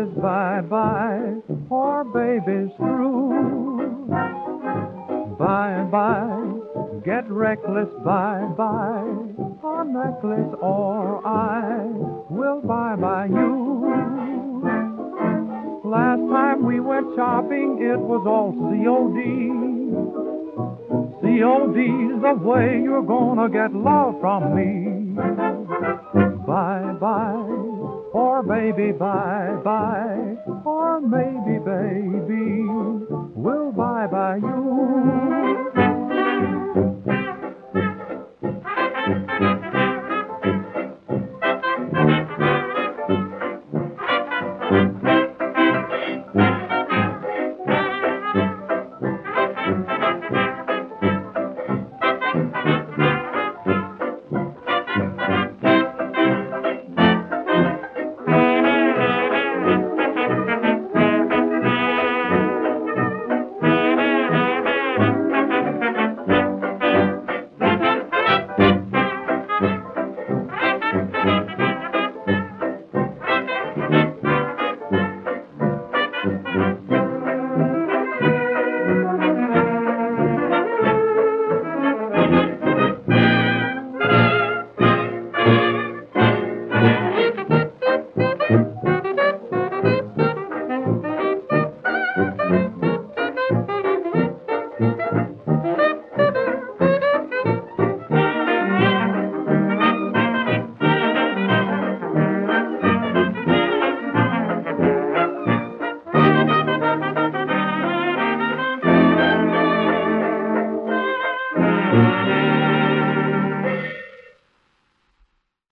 is bye-bye, or baby's through. Bye-bye, get reckless, bye-bye, our necklace or I will bye-bye you. Last time we went shopping, it was all COD. COD's the way you're gonna get love from me. Bye-bye, or baby, bye-bye, or maybe baby will bye-bye you.